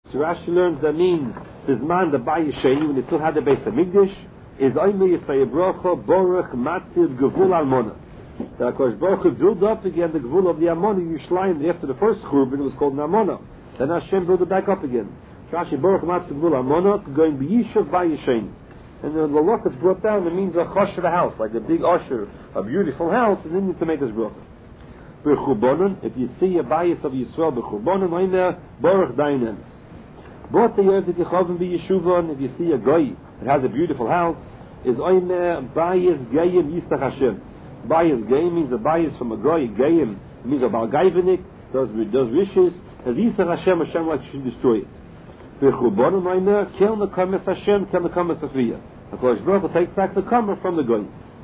So Rashi learns that means Bizman the Bayesheni, when they still had the Beis Hamikdash, is Oymei Yisrael Brocha Boruch Matzid Gevul Almona. The HaKadosh Baruch Hu built up again the Gevul of the Ammona Yerushalayim after the first Churban. It was called an Ammona. Then Hashem built it back up again. Rashi Boruch Matzid Gevul Almona going B'Yishuv Bayesheni. And the look that's brought down, it means a chosh of a house, like a big usher, a beautiful house, and then you can make this bracha. B'Churbanon, if you see a bias of Yisrael B'Churbanon, Oymei Boruch Dainens. But the Yev T'Kichavim B'Yeshuvon, if you see a guy that has a beautiful house, is Oymei Bayis Gayim Yisach Hashem. Bayis Gayim means a bias from a guy. Gayim means a Balgaivenik, does wishes, as Yisach Hashem like should destroy it. B'Churbanon Oymei Kel Nekames Hashem, Kel Nekames Afiyah. HaKadosh Baruch Hu takes back the kamer from the guy.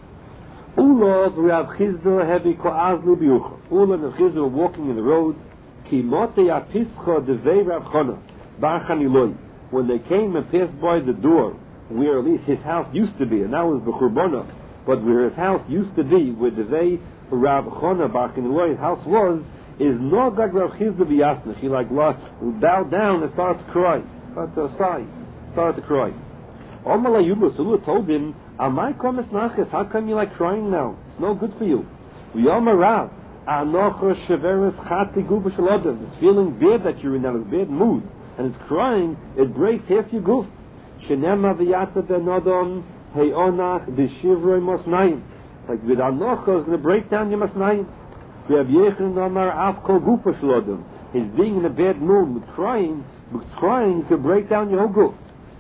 Ula Rav Chizda Hevi Ko'azli B'Ucha. Ula and Rav Chizda were walking in the road. Ki Motei Apischa Devei Rav Chana. When they came and passed by the door where at least his house used to be, and now it's B'Churbana, but where his house used to be, where the way Rav Chana Bar Chaniloi, his house was, is not like Rav Chizda B'Yasnach. He bowed down and started to cry, started to cry. Omar Yubla told him, Amai Komes Nachas, how come you like crying now? It's no good for you. V'Yomar Rav, Anocha Sheveres Chati Guba Shalodem. This feeling bad that you're in, that is bad mood, and it's crying, it breaks half your goof. Shenema v'yata benodon heonach b'shivroi mosnayim. Like with anocha is going to break down your mosnayim. V'av yechon omar af kol gufa shlodem. His being in a bad mood with crying could break down your whole goof.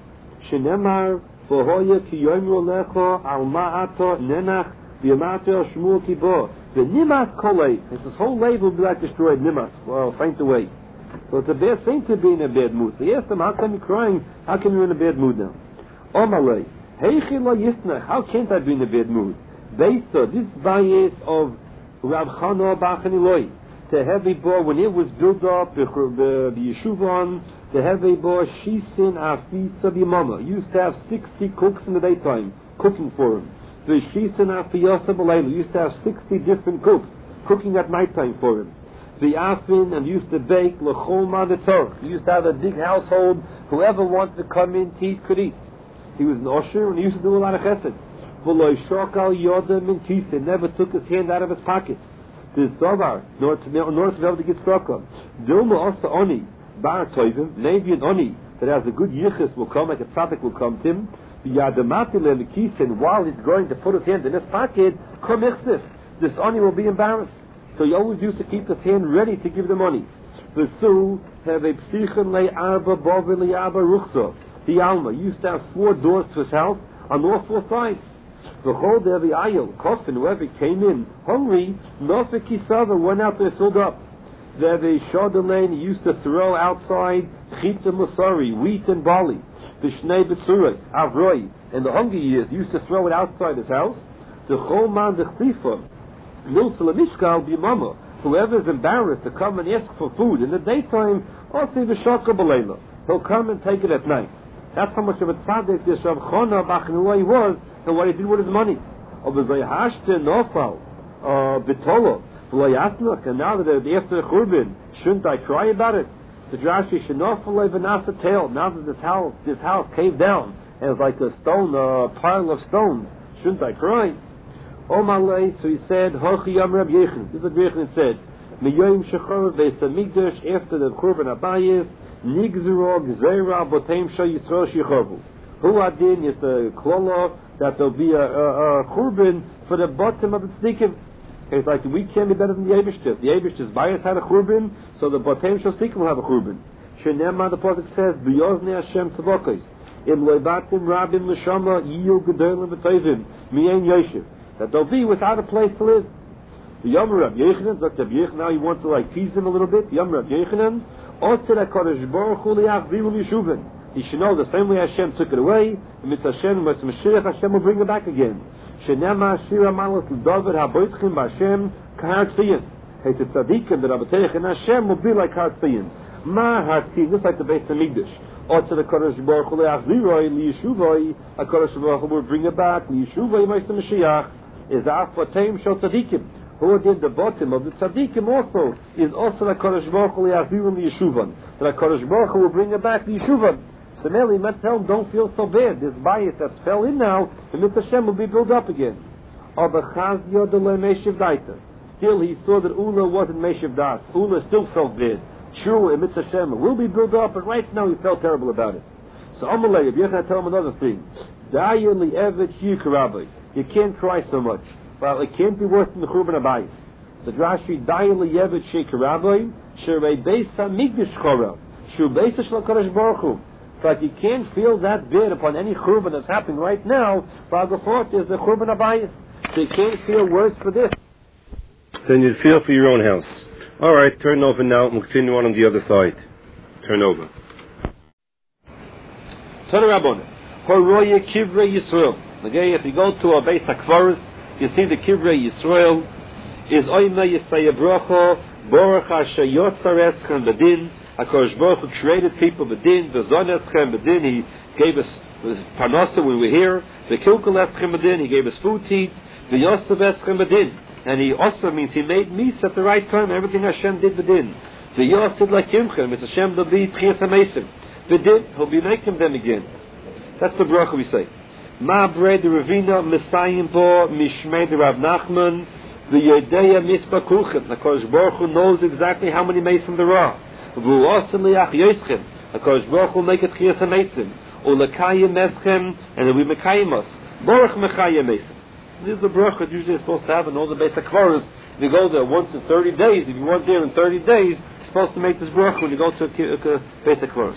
Shenemar v'hoya ki yom yolecho al ma'ato nenach v'yamato shmuel kibo. V'nimas kolei. His whole life will be like destroyed. Nimas. Well, faint away. So it's a bad thing to be in a bad mood. So he asked him, how come you're crying? How come you're in a bad mood now? Omalei, heichi lo yisnach. How can't I be in a bad mood? Beisa, this bias of Rav Chana Bar Chaniloi. The heavy bar, when it was built up, the Yeshuvon, the heavy bar, Shisin Afisa B'Yamama. Used to have 60 cooks in the daytime, cooking for him. The Shisin Afiyasa B'Layla. Used to have 60 different cooks, cooking at nighttime for him. The Afin, and used to bake L'chol Ma'atzorch. He used to have a big household. Whoever wanted to come in to eat could eat. He was an usher, and he used to do a lot of chesed. V'lo shokal yodem in kisa, never took his hand out of his pocket. The Zohar, nor to be able to get struck on. Dilma also oni bar toivim, maybe an oni that has a good yichus will come, like a tzaddik will come to him. V'yadamatil in the kisa, and while he's going to put his hand in his pocket, kom ichsif. This oni will be embarrassed. So he always used to keep his hand ready to give the money. V'su have a psichen le arba bovi le arba ruchsa. The alma used to have 4 doors to his house on all 4 sides. V'chol devi ayil coffin, whoever came in hungry, nofe kisava went out there filled up. Devi shodelain, he used to throw outside chita musari, wheat and barley. V'shnei betzuras avroi, in the hungry years he used to throw it outside his house. The chol man dechsifa. Whoever is embarrassed to come and ask for food in the daytime, he'll come and take it at night. That's how much of a tzaddik this Rav Chana Bar Chaniloi was, and what he did with his money. And now that after the Churban, shouldn't I cry about it? So Rashi now that this house caved down and it's like a pile of stones, shouldn't I cry? Omalei, so he said, Hochi Yam Rab Yechon. This is what Yechon said. Miyoyim Shechor Beis Hamikdash, after the Churban Abayis, Nigzero Gzeira Boteim Shah Yisrael Shechovu. Hu Adin is the klolo that there'll be a Churban for the bottom of the Tzdikim. It's like we can't be better than the Eibishter. The Eibishter's bias had a Churban, so the Boteim Shah Tzdikim will have a Churban. Shenema, the Pasuk says, B'yoznei Hashem Tzavokos. Im Leibatim Rabim L'Shama Yiyu Gedolim V'Toivim Mi'en Yoshev. That they'll be without a place to live. The Yom Rav Yechanan, Dr. Yechon, now you want to tease him a little bit. Yom Rav Yechanan, Otzir HaKadosh Baruch Hu Li'achziru Yeshuvin. He should know the same way Hashem took it away, and Mitzvah Hashem, with Mashiach, Hashem will bring it back again. Shenema Shira Malas L'David HaBoitzchim B'Hashem Kahar Tziyin. Hey, to Tzadikim, the Rabbateich, and Hashem will be like Har Tziyin. Ma Har Tziyin, just like the Beis Hamikdash. Otzir HaKadosh Baruch Hu Li'achziru Yeshuvai, HaKadosh Baruch Hu will bring it back, Yeshuvai Ma'aseh Mashiach. Is the Afatim Shel Tzadikim. who did the bottom of the tzaddikim also is also the Kodesh Baruch Hu Yachzirum Yeshuvan. That Kodesh Baruch Hu will bring it back to Yeshuvan. So Meli might tell them, don't feel so bad. This bias that's fell in now, the Mitzvah Hashem will be built up again. Still, he saw that Ula wasn't Meshiv Das. Ula still felt bad. True, Mitzvah Hashem will be built up, but right now he felt terrible about it. So Amalei, if you're going to tell him another thing, you can't cry so much. Well, it can't be worse than the Churban Abayis. So Rashi, Da'il Yevet Shekarabai, Sherei Beisa Migdash Chora, Shu Beisa Shel Kodesh Baruch Hu. But you can't feel that bad upon any Churban that's happening right now, while the fourth is the Churban Abayis. So you can't feel worse for this than you'd feel for your own house. Alright, turn over now, and we'll continue on the other side. Turn over. Turn Rabbon. Horoya Kivrei Yisrael. Okay, if you go to a Beis HaKvaros, you see the Kivrei Yisrael is Oime Yisaya Bracha, Baruch Asher Yotzar Eschem Bedin. HaKadosh Baruch Hu created people Bedin, V'zon Eschem Bedin. He gave us Parnasa when we were here. V'kilkul Eschem Bedin. He gave us food to eat. V'yosav Eschem Bedin. And he also means he made meats at the right time. Everything Hashem did Bedin. V'yosav Lakimchem. It's Hashem to be Tchias HaMesim. Bedin. He'll be making them again. That's the bracha we say. Ma bre de Ravina Messiah bo Mishmei de Rav Nachman the Yedeya Mispa Kulchem. The Kodesh Baruch Hu knows exactly how many mason there are. V'u osim liach yoschem. The Kodesh Baruch Hu make it Tchias HaMesim. Ulekayim eschem, and then we mekayim us. Baruch mekayim mesim. This is the bracha that usually is supposed to have in all the Beis HaKvaros. If you go there once in 30 days, if you weren't there in 30 days, you're supposed to make this bracha when you go to a Beis HaKvaros.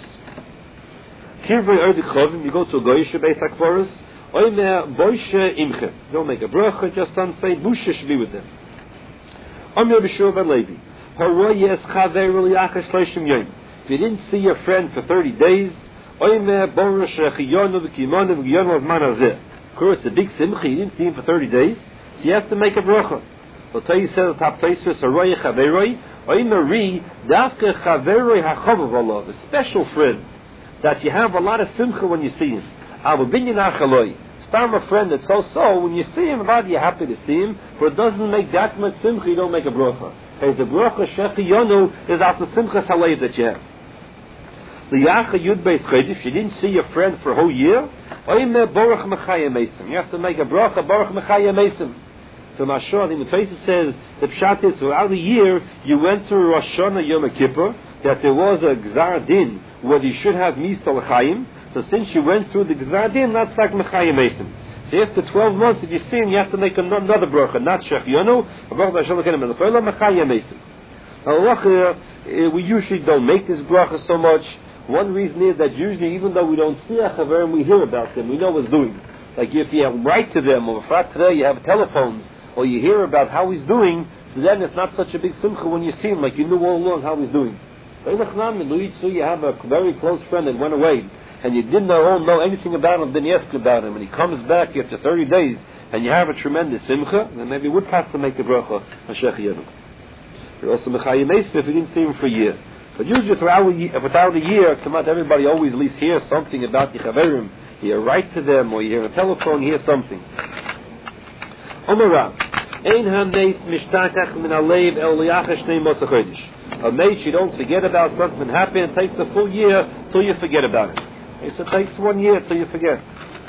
Kivrei Erdik Chovim, you go to a Goyish Beis HaKvaros, Oimer Boishe Imche. Don't make a bracha, just don't say Busha should be with them. Omer B'Shur Ben Levi. Haroyes Chaveru Liachash Shloshim Yom. If you didn't see your friend for 30 days, Oimer Borush Rechiyonu V'Kimonu V'Yonu Azman Azeh. Of course, a big simcha, you didn't see him for 30 days, so you have to make a bracha. I'll tell you, says the top Tosfos, Haroye Chaveroi, Oimer Ri, Dafke Chaveroi HaChovav Allah, a special friend, that you have a lot of simcha when you see him. Abu Binyan Achaloi. Stam a friend that's so, when you see him, about you're happy to see him, but it doesn't make that much simcha, you don't make a bracha. Because the bracha Shechi Yonu is after simcha saleh that you have. The Yacha Yud Beis Chodesh, if you didn't see your friend for a whole year, Oime Baruch Mechayim Mesim. You have to make a bracha Baruch Mechayim Mesim. So Mashor, the Tracy says, the Pshat is throughout the year, you went through Rosh Hashanah Yom Kippur, that there was a Gzar Din where you should have Misa L'chaim. So since you went through the Gzar Din, that's like Mechayim Mesim. So after 12 months, if you see him, you have to make another bracha, not Shech Yonu, a bracha Hashem L'chaim Mechayim Mesim. Now, we usually don't make this bracha so much. One reason is that usually, even though we don't see a chaverim, we hear about them. We know what's doing. Like if you write to them, or if today you have telephones, or you hear about how he's doing, so then it's not such a big simcha when you see him, like you knew all along how he's doing. You have a very close friend that went away, and you didn't know anything about him, then you ask about him, and he comes back after 30 days, and you have a tremendous simcha, then maybe it would pass to make the bracha on Shech Yenu. You're also mechayim mesim if you didn't see him for a year. But usually throughout the year, everybody always at least hears something about the chaverim. You write to them, or you hear a telephone, you hear something. Omar Ein ha-nes mishtakach min alev el liachash shnei mosach chodesh. A mate, you don't forget about something happened. It takes a full year till you forget about it. It takes 1 year till you forget.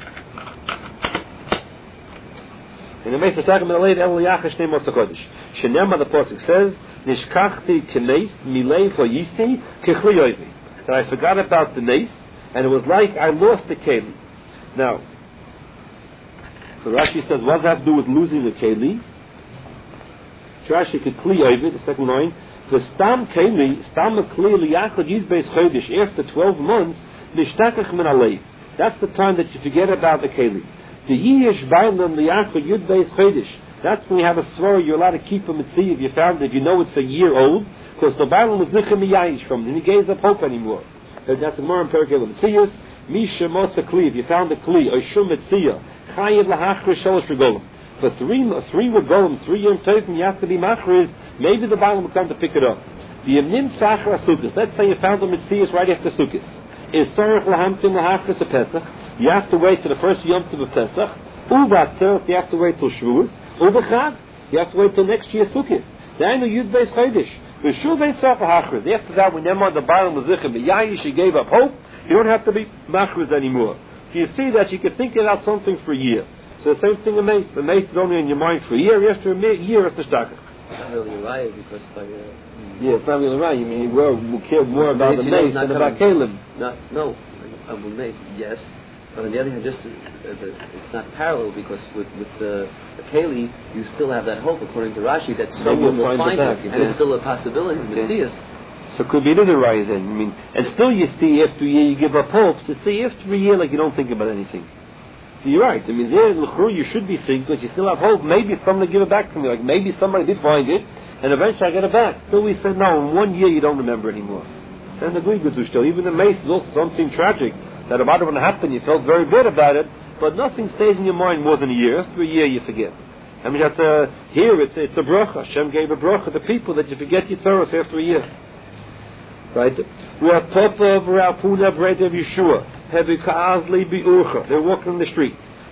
In the mate mishtakach min alev el liachash shnei mosach chodesh. Shenema, the pasuk says, Nishkachti k'neis milei v'yisti k'chli yoyvi. That I forgot about the nes, and it was like I lost the keli. Now, so Rashi says, what does that have to do with losing the keli? Rashi k'chli yoyvi, the second line, the stam keli, stam k'li liyachad yizbeis chodesh, after 12 months, nishtakach min alei. That's the time that you forget about the keli. The yish bailam liyachad yizbeis chodesh. That's when you have a svara, you're allowed to keep a mitzvah if you found that you know it's a year old, because the Bible was zichem miyayish from it, and he gave up hope anymore. That's a more empirical mitzvahs. Misha motza kli, if you found a kli, or shum mitzvah, chayiv lahachriz shalosh regolim. For three regolim, 3 yom tovim, you have to be machriz. Maybe the Bible will come to pick it up. The yemnim sachar sukkos. Let's say you found the mitzvahs right after sukkos. Is sorach lahamtim lahachriz a Pesach. You have to wait to the first yom tov of Pesach. Uvatzah, you have to wait till Shavuos. Ubechad, You have to wait till next year's Sukkot. Then the Yud Beis Chodesh. After that, when Neman the Baal Muzichem, the Yahi, she gave up hope, you don't have to be machriz anymore. So you see that you can think about something for a year. So the same thing in Mace. The Mace is only in your mind for a year. After a year, it's the Shtaka. It's not really right because by it's not really right. You mean we care more about the Mace than about Kalim. No, yes. But on the other hand, just it's not parallel because with the Keli, you still have that hope, according to Rashi, that someone will find it, and it's still a possibility. Messias. So it could be it is a right then. I mean, and still you see after a year you give up hope. So see after a year like you don't think about anything. So you're right. I mean, there in L'chru you should be thinking, but you still have hope. Maybe someone will give it back to me. Like maybe somebody did find it, and eventually I get it back. Still we said no. In 1 year you don't remember anymore. So even the mace is also something tragic. That about it when it happened, you felt very good about it, but nothing stays in your mind more than a year. After a year, you forget. I mean, here it's a bracha. Hashem gave a bracha to people that you forget your Torah after a year. Right? Rav Papa, Rav Puna, Bread of Yeshua, Hevi Ka'azli Bi'urcha. They're walking on the street.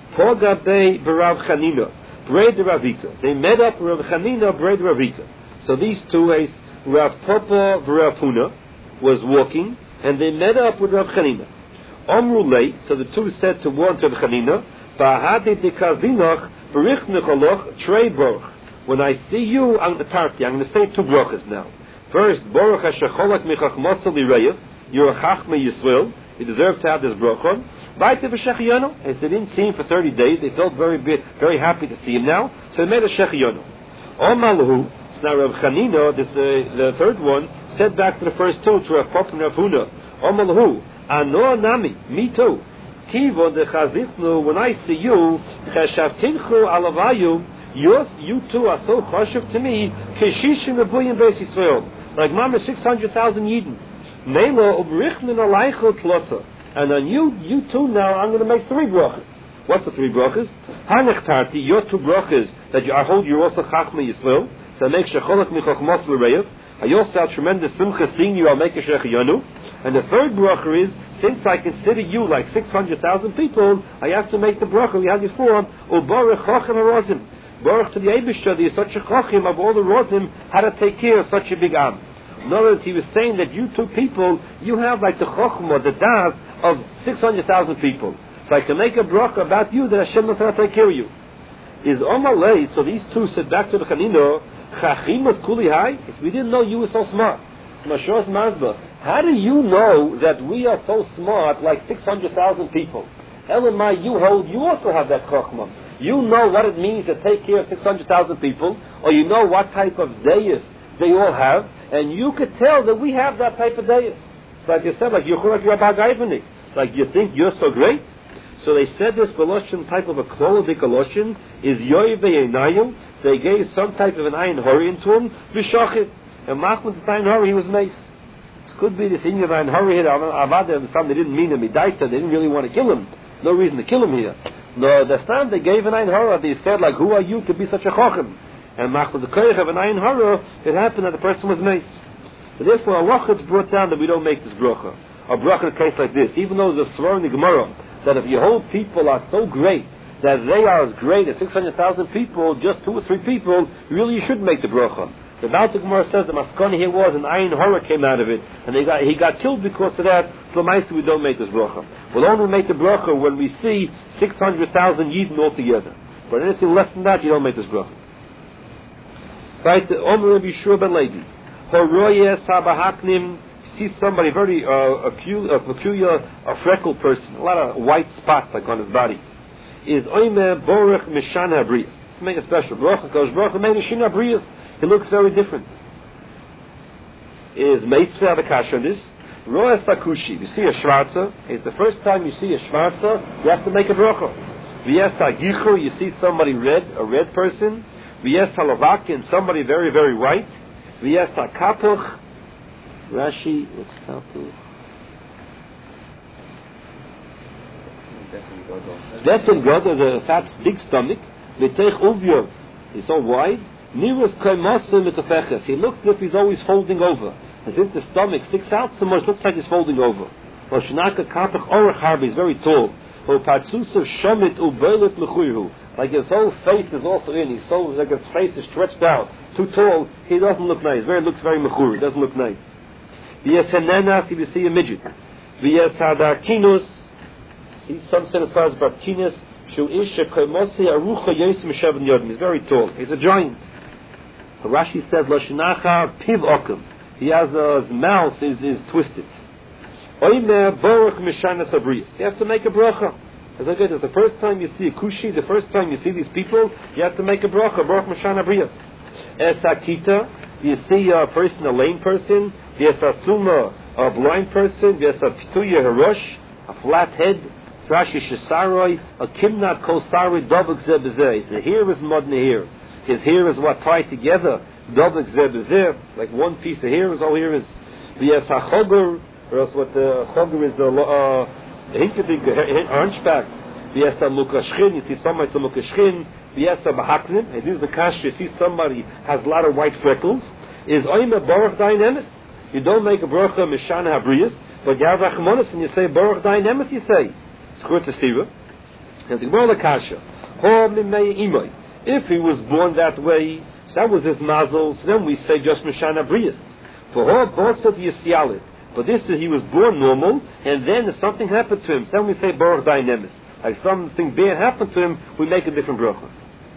Pogabe Barav Chanina, Bread of Ravika. They met up Rav Chanina, Bread of Ravika. So these two, Rav Papa, Rav Puna, was walking, and they met up with Rav Chanina. Omrulei, so the two said to one to Chanina, Bahadi de Kazinach, Berich Nicholoch, Trey Baruch. When I see you, I'm going to say two brachas now. First, Baruch HaShecholak Michachmasa Lireyev, you're a Chachma Yisrael, you deserve to have this bracha. Baite V'Shechiyonu, as they didn't see him for 30 days, they felt very happy to see him now, so they made a Shechiyonu. Omalahu, so now Rav Chanina, the third one, said back to the first two, to Rav Papa and Rav Huna, Omalahu, Ano Nami, me too. Kivo de Chazisnu, when I see you, Chashavtinchu Alavayu, you two are so chashuv to me, Keshishim Abuyim Beis Yisrael, like Mama 600,000 Yidden. Mela Ubrichnin Alaycho Tlotza. And on you two now, I'm going to make 3 brachas. What's the 3 brachas? Hanechtarti, your 2 brachas, that I hold you also Chachma Yisrael, so I make Shecholak Michachmos L'Reyev. I also have tremendous simcha seeing you, I'll make a Shechiyanu. And the third bracha is, since I consider you like 600,000 people, I have to make the bracha we had before, Ubarech Chochem HaRozim. Baruch to the Eibishter, there is such a Chochem of all the Rozim, how to take care of such a big Am. In other words, he was saying that you two people, you have like the Chochem or the Daz of 600,000 people. So I can make a bracha about you that Hashem knows how to take care of you. Is Omalei, so these two said back to the Chanino, Chachimas Kuli Hai? We didn't know you were so smart. Mashos Mazba. How do you know that we are so smart like 600,000 people? Elamai, you also have that chokhmah. You know what it means to take care of 600,000 people, or you know what type of dayas they all have, and you could tell that we have that type of dayas. It's like you said, like you're Bagaivanik. Like you think you're so great? So they said this Galoshan type of a Klolodik Galoshan is Yoive Einayim. They gave some type of an Ayin Hori into him, Bishachit. And Machman the Ayin Hori, he was mace. It could be this Inyan Ayin Hori here, Avada, some they didn't mean him, Midaita, they didn't really want to kill him. No reason to kill him here. No, the time they gave an Ayin Hora, they said, like, who are you to be such a Chochem? And Machman the Koyach of an Ayin Hora, it happened that the person was mace. So therefore, Allah has brought down that we don't make this bracha. A bracha in a case like this, even though there's a swear in the Gemara, that if your whole people are so great, that they are as great as 600,000 people, just 2 or 3 people, really you should make the bracha. The Baal Gemara says the maskoni here was an Ayin Hora came out of it, and he got killed because of that. So we don't make this bracha. We'll only make the bracha when we see 600,000 Yidden altogether. But anything less than that, you don't make this bracha. Right? Omer Rabbi Yeshua ben Levi. Horoyeh Sabahaknim. See somebody very peculiar, a freckled person, a lot of white spots like on his body. Is Omer Borech Mishana Brias. Make a special bracha because bracha made Mishana Brias. He looks very different. Is Meitzvah Avakash on this? Roa Sakushi. You see a Shvarza. It's the first time you see a Shvarza, you have to make a bracha. V'yes Gichu, you see somebody red, a red person. V'yes Halavak, and somebody very, very white. V'yes Kapuch. Rashi, what's Kapuch? Defen God, there's a fat, big stomach. V'teich Uvyo. He's so wide. Nirus Kaimasim Mitafeches. He looks as if he's always folding over. As if the stomach sticks out so much, looks like he's folding over. Roshanaka Kapach Orach Harbi is very tall. Like his whole face is also in. He's so like his face is stretched out, too tall. He doesn't look nice. Looks very mechuri. Doesn't look nice. V'yesenenas, if you see a midget. V'yesadarkinus. See, some say as far as Barkinus. Shu ish shekomosi arucha yosim sheven yodim. He's very tall. He's a giant. Rashi says Loshinacha piv okum. He has his mouth is twisted. Oimer baruch mishanas abrius. You have to make a bracha. As I said, it's the first time you see a kushi, the first time you see these people, you have to make a bracha. Baruch mishan abrius. Esakita, you see a person, a lame person. V'esasuma, a blind person. V'esapituya harosh, a flat head. Rashi shesaroi, a kimnat kol saroi dobek zebezeh. His hair is mud here. His hair is what tied together. Dobek zebezeh, like one piece of hair is all here is. V'esachogur, or else what the chogur is the hunchback. V'esa mukashchin, you see somebody it's a mukashchin. V'esa bahaknin, and this is the kash, you see somebody has a lot of white freckles. Is oime baruch dain emes. You don't make a bracha mishana habriyas, but you have rachmanis and you say baruch dain emes, you say. It's to Stira. And the Gemara Kasha. If he was born that way, that was his mazel, so then we say just Mishana Brias. For her boss of Yisyalit. But this is he was born normal, and then something happened to him. So then we say Baruch Dayanemis. Like something bad happened to him, we make a different bracha.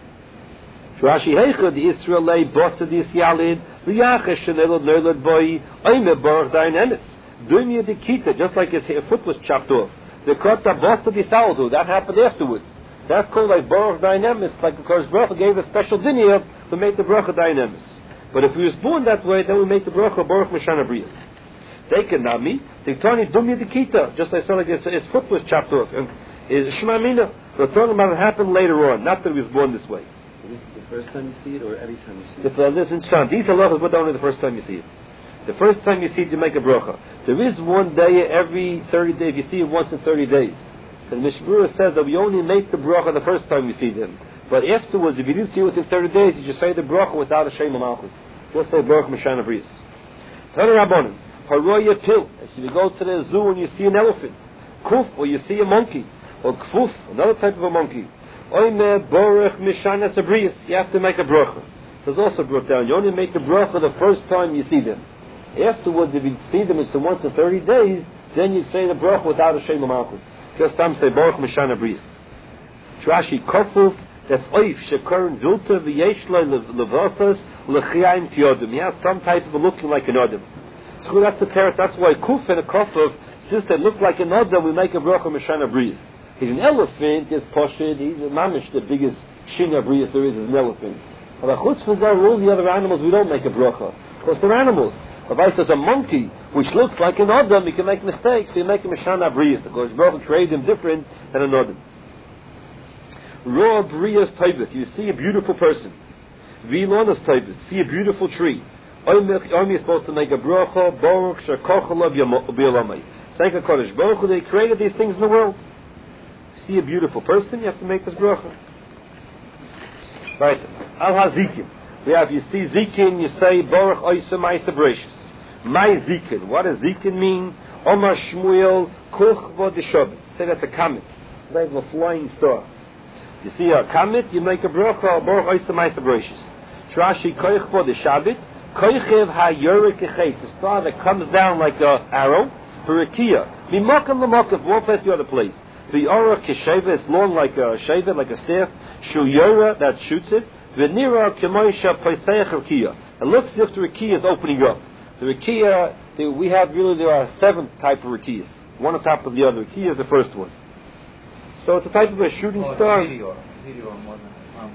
Rashi Heicha, the Israelite boss of Yisyalit, Riyachesh Shenelod Nerlod Boy, Oime Baruch Dayanemis. Dunya the Kita, just like his foot was chopped off. The kota boss of Yisrael, that happened afterwards. So that's called like Baruch Dynamis, like because Baruch gave a special dinya, we make the Baruch Dynamis. But if he was born that way, then we make the Baruch Mishana Brias. Take a nami, the Tani Dumya Dikita, just like his foot was chopped off. And is Shema Mina. We're talking about it happened later on, not that he was born this way. This is the first time you see it, or every time you see it? These halachas, but only the first time you see it. The first time you see it, you make a bracha. There is one day every 30 days. If you see it once in 30 days. The Mishmura says that we only make the bracha the first time we see them. But afterwards, if you didn't see it within 30 days, you just say the bracha without a Shem Malchus. Just say Baruch Mishana Brias. Tana Rabbanim, Haroya Pil. As you go to the zoo and you see an elephant. Kuf, or you see a monkey. Or Kfuf, another type of a monkey. Oime Baruch Mishana Brias. You have to make a bracha. It's also brought down. You only make the bracha the first time you see them. Afterwards, if you see them it's once in 30 days, then you say the bracha without a Shem Malchus. Just time say Baruch Mishana Brias. Trashi Kofuf, that's Oif Shekaran Zulta V'Yeshlai Levasas L'Chiayim Kyodim. He has some type of a looking like an Adam. So that's the parrot. That's why Kuf and a Kofuf, since they look like an Adam, we make a bracha Mishana Brias. He's an elephant. He's Poshid. He's a mamish, the biggest Shina Brias there is an elephant. But chutz for all the other animals, we don't make a bracha because they're animals. If I says a monkey, which looks like an Adam, he can make mistakes, so you make him a Shana Brias. Because Baruch created him different than an Adam. Raw Brias Taibis, you see a beautiful person. Vilonas Taibis, see a beautiful tree. I'm supposed to make a bracha, Baruch Shekochala B'Yolamai. Thank a Kodesh Baruch, they created these things in the world. See a beautiful person, you have to make this bracha. Right. Al-Hazikim. You see Zikin, you say Baruch Oisa Maisa Bereshis. My Zikin. What does Zikin mean? Omar Shmuel Kuch Vodishabit. Say that's a comet. Like a flying star. You see a comet, you make a bracha, Baruch Oisa Maisa Bereshis. Trashi Koich Vodishabit. Koichev HaYorik Echet. The star that comes down like an arrow. Hurikia. Mimokam Lamokam. One place to the other place. The Ora Kisheva is long like a shaver, like a staff. Shuyora that shoots it. V'nira Kemoisha Paisech Rikia. It looks as if the Rikia is opening up. The Rikia, there are 7 types of Rikiyas. One on top of the other. Rikia is the first one. So it's a type of a shooting star. Meteor more than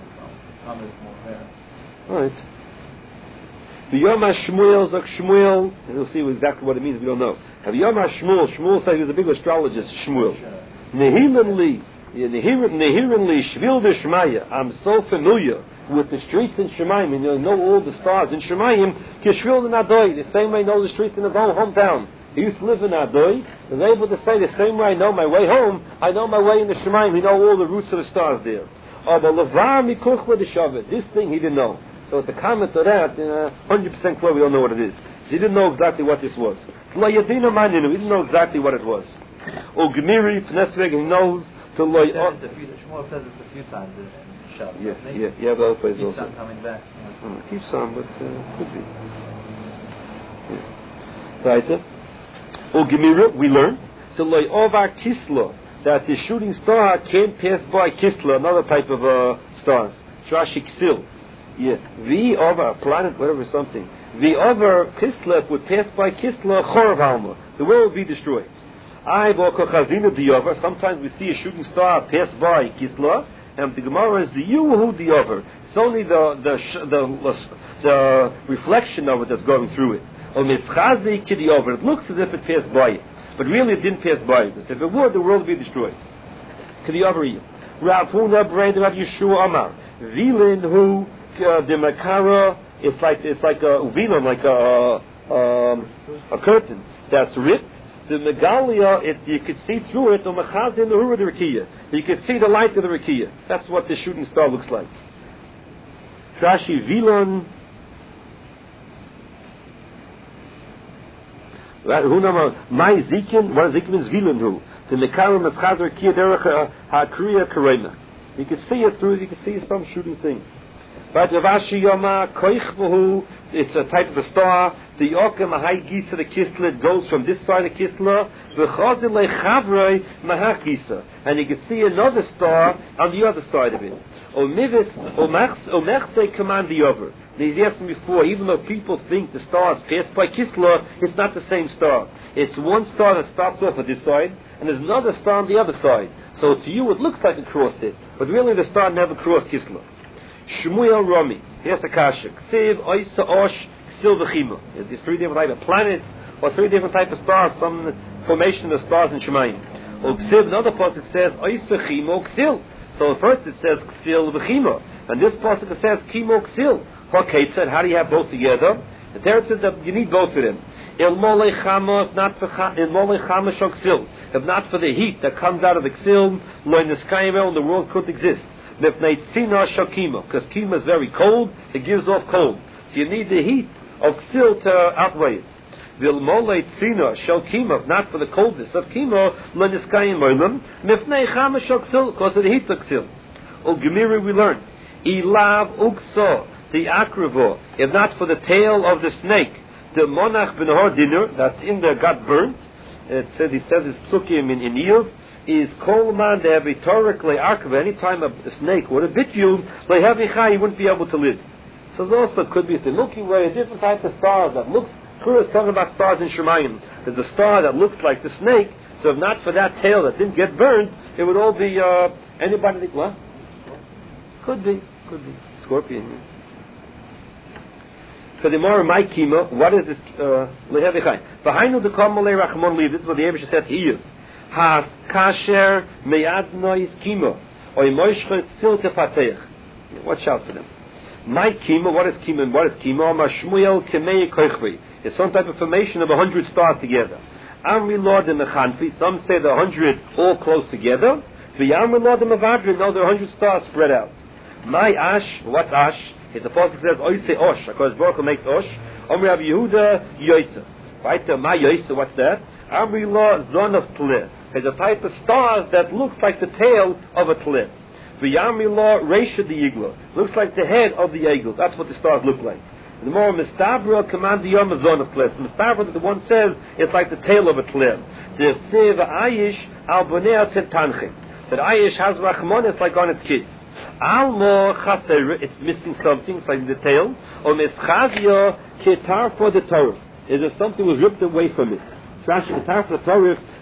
Alright. The Yom HaShmuel, Zak Shmuel, and we'll see exactly what it means, we don't know. The Yom HaShmuel, Shmuel said he was a big astrologist, Shmuel. Nehiranli, Shvil de Shemaya. I'm so familiar with the streets in Shemayim, and you know all the stars in Shemayim. Kishvil de Nadoi, the same way he knows the streets in his own hometown. He used to live in Nadoi. He was able to say the same way I know my way home, I know my way in the Shemayim. He know all the routes of the stars there. Oh, but Levar Mikuch with the Shavet. This thing he didn't know. So at the comment to that, 100% clear, we don't know what it is. So he didn't know exactly what this was. He didn't know exactly what it was. Gemiri, Fnesveg, he knows Shmuel says it's a few times in Shabbos. Yeah, the other place Keeps also. on coming back. Keeps on, but could be. Right. Gemira, we learn to loy over Kisla, that the shooting star can't pass by Kisla, another type of star. Shrashi Ksil. Yeah. The over planet, whatever something. The over Kislev would pass by Kislev Chorav Alma. The world would be destroyed. Sometimes we see a shooting star pass by Kislev, and the Gemara is the Yuhu the over. It's only the reflection of it that's going through it. It looks as if it passed by it, but really it didn't pass by it. If it would, the world would be destroyed. Rav Huna Braid Rav Yeshua Amar Vilin who the Makara. It's like a uvinum, like a curtain that's ripped. The megalia, you could see through it. The mechazin the hura the rakia. You could see the light of the rakia. That's what the shooting star looks like. Trashi vilon. My zikin. What zikin is vilon who? The mekara meschazer kia derech hakriya karema. You could see it through. You could see some shooting thing. But Ravashi Yoma Koichvahu, it's a type of a star. The Yokem Mahai Gisa the Kisla, it goes from this side of Kisla, V'chazile Chavroi Mahakisa, and you can see another star on the other side of it. Omivis Omechse command the over. He's asked me before, even though people think the stars passed by Kisla, it's not the same star. It's one star that starts off at this side, and there's another star on the other side. So to you it looks like it crossed it, but really the star never crossed Kisla. Shmuel Rami. Here's the kasha. Ksiv, Oisa, Osh, Ksil, V'chima. There's 3 different types of planets, or 3 different types of stars, some formation of stars in Shemayim. Or Ksiv, another pasuk says, Oisa, Chimo, Ksil. So first it says, Ksil, V'chima. And this pasuk says, Kimo, Ksil. Kate said, how do you have both together? The Torah said that you need both of them. Il Molei Chama, if not for Ksil. If not for the heat that comes out of the Ksil, Lo Niskayim, the world couldn't exist. Because kima is very cold, it gives off cold. So you need the heat of ksil to outweigh it. Not for the coldness of kima, because of the heat of ksil. Gemiri we learned. Ilav ukso, the akravo, if not for the tail of the snake, the monach ben hor dinner, that's in there got burnt. It said, he says it's psukim in Iyov. Is Kolman they have rhetorically arkava. Any time a snake would have bit you, you wouldn't be able to live. So there also could be the Milky Way, a different type of star that looks. Kura is talking about stars in Shemayim. There's a star that looks like the snake. So if not for that tail that didn't get burned, it would all be anybody think what? Could be scorpion. So the more my kima, what is this? Behind the Kamalei Rachmon Lev. This is what the Abishah said to you. Has kasher meyad nois kimo or moishchet sil tefatech. Watch out for them. My kimo, what is kimo? What is kimo? Mashmuel kemei koichvi. It's some type of formation of 100 stars together. Amri Lord and Mechanfi. Some say the 100 all close together. The Amri Lord and Mavadri. No, there are 100 stars spread out. My ash. What's ash? It's the pasuk says oise osh. Because Baruch Hu makes osh. Amri Rabbi Yehuda yoysa. Right? My yoysa. What's that? Amri Lord zon of tleh. There's a type of stars that looks like the tail of a tleh. V'yami law reisha the igla. Looks like the head of the eagle. That's what the stars look like. The more mistabra command the yamazon of tleh. The mistabra that the one says it's like the tail of a tleh. The sev ayish al bonea tentanchim. That ayish has rachmon, it's like on its kids. Almo chaser, it's missing something, it's like the tail. Or mischavia ketar for the Torah. Is there something was ripped away from it? Trash ketar for the Torah.